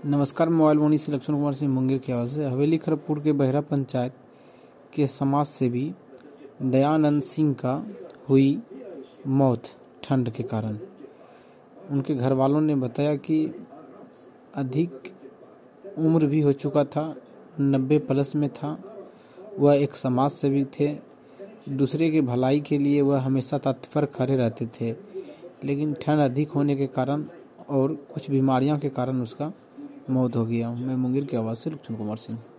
नमस्कार। मोबाइल मोनी से लक्ष्मण कुमार सिंह मुंगेर की आवाज़ है। हवेली खरगपुर के बहरा पंचायत के समाज सेवी दयानंद सिंह का हुई मौत ठंड के कारण। उनके घर वालों ने बताया कि अधिक उम्र भी हो चुका था, 90 प्लस में था। वह एक समाज सेवी थे, दूसरे की भलाई के लिए वह हमेशा तत्पर खड़े रहते थे, लेकिन ठंड अधिक होने के कारण और कुछ बीमारियों के कारण उसका मौत हो गया। मैं मुंगेर की आवाज़ से लक्ष्मण कुमार सिंह।